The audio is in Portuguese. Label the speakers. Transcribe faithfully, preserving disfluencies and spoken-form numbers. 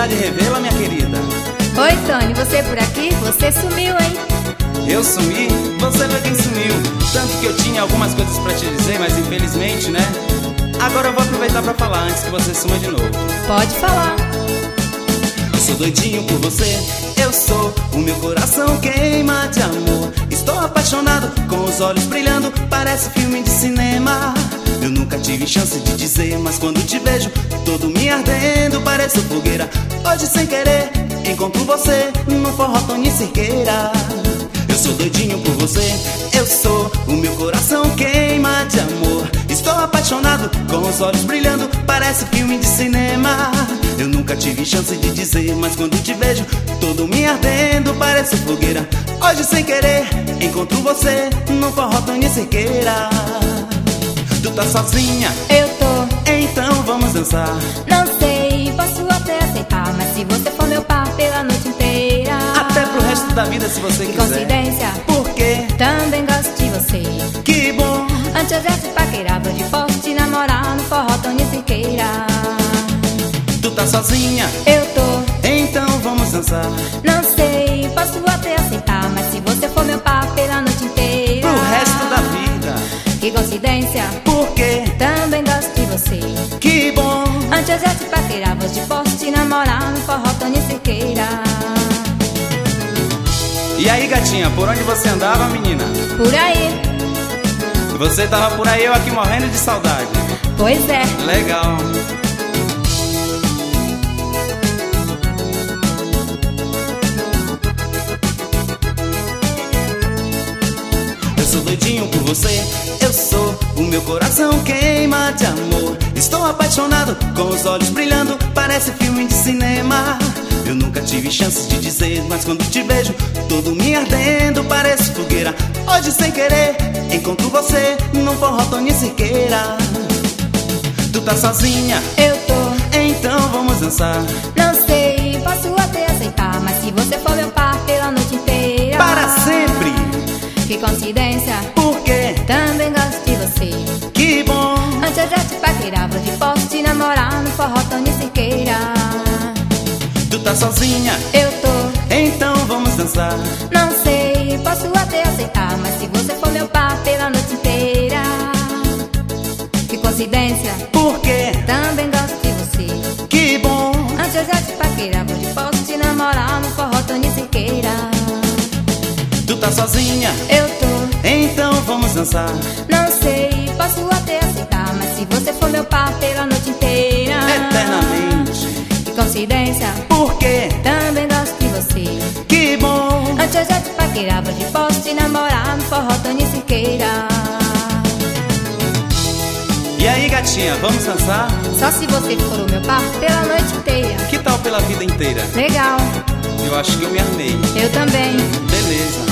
Speaker 1: pode revê-la, minha querida?
Speaker 2: Oi, Tony, você por aqui? Você sumiu, hein?
Speaker 1: Eu sumi? Você foi quem sumiu. Tanto que eu tinha algumas coisas pra te dizer, mas infelizmente, né? Agora eu vou aproveitar pra falar antes que você suma de novo.
Speaker 2: Pode falar.
Speaker 1: Eu sou doidinho por você, eu sou. O meu coração queima de amor. Estou apaixonado, com os olhos brilhando, parece filme de cinema. Eu nunca tive chance de dizer, mas quando te vejo, todo me ardendo, parece fogueira. Hoje sem querer, encontro você no forró Tony Cerqueira. Eu sou doidinho por você, eu sou. O meu coração queima de amor. Estou apaixonado, com os olhos brilhando, parece filme de cinema. Eu nunca tive chance de dizer, mas quando te vejo, todo me ardendo, parece fogueira. Hoje sem querer, encontro você no forró Tony Cerqueira. Tu tá sozinha?
Speaker 2: Eu tô.
Speaker 1: Então vamos dançar.
Speaker 2: Não sei, posso até aceitar, mas se você for meu par pela noite inteira,
Speaker 1: até pro resto da vida se você
Speaker 2: que
Speaker 1: quiser.
Speaker 2: Coincidência.
Speaker 1: Por quê?
Speaker 2: Também gosto de você.
Speaker 1: Que bom.
Speaker 2: Antes eu já te paquerava de poste, namorar no forró Tony Cerqueira.
Speaker 1: Tu tá sozinha?
Speaker 2: Eu tô.
Speaker 1: Então vamos dançar.
Speaker 2: Não sei, posso até aceitar, mas se você for meu par pela noite inteira,
Speaker 1: pro resto da vida.
Speaker 2: Que coincidência.
Speaker 1: Por quê?
Speaker 2: Também gosto de você.
Speaker 1: Que bom.
Speaker 2: Antes eu já te paquerava de poste, namorar no forró Tony Cerqueira.
Speaker 1: E aí, gatinha, por onde você andava, menina?
Speaker 2: Por aí.
Speaker 1: Você tava por aí, eu aqui morrendo de saudade.
Speaker 2: Pois é.
Speaker 1: Legal. Eu sou doidinho por você, eu sou. O meu coração queima de amor. Estou apaixonado, com os olhos brilhando, parece filme de cinema. Eu nunca tive chance de dizer, mas quando te vejo, todo me ardendo, parece fogueira. Hoje sem querer, encontro você no forró Tony Cerqueira. Tu tá sozinha?
Speaker 2: Eu tô.
Speaker 1: Então vamos dançar.
Speaker 2: Não sei, posso até aceitar, mas se você for meu par pela noite inteira,
Speaker 1: para sempre.
Speaker 2: Que coincidência.
Speaker 1: Por quê?
Speaker 2: Também gosto de você.
Speaker 1: Que bom.
Speaker 2: Antes eu já te paquerava de poste, namorar no forró Tony Cerqueira.
Speaker 1: Tu tá sozinha?
Speaker 2: Eu tô.
Speaker 1: Então vamos dançar.
Speaker 2: Não sei, posso até aceitar, mas se você for meu par pela noite inteira, que coincidência.
Speaker 1: Por quê?
Speaker 2: Também gosto de você.
Speaker 1: Que bom.
Speaker 2: Antes eu já te paquerava de poste, namorar no forró Tony Cerqueira.
Speaker 1: Tu tá sozinha?
Speaker 2: Eu tô.
Speaker 1: Então vamos dançar.
Speaker 2: Não sei, posso até aceitar, mas se você for meu par pela noite inteira,
Speaker 1: eternamente.
Speaker 2: Que coincidência.
Speaker 1: Por quê?
Speaker 2: Também gosto de você.
Speaker 1: Que bom.
Speaker 2: Antes eu já te paquerava de poste, namorar no forró Tony Cerqueira.
Speaker 1: E aí, gatinha, vamos dançar?
Speaker 2: Só se você for o meu par pela noite inteira.
Speaker 1: Que tal pela vida inteira?
Speaker 2: Legal.
Speaker 1: Eu acho que eu me armei.
Speaker 2: Eu também.
Speaker 1: Beleza.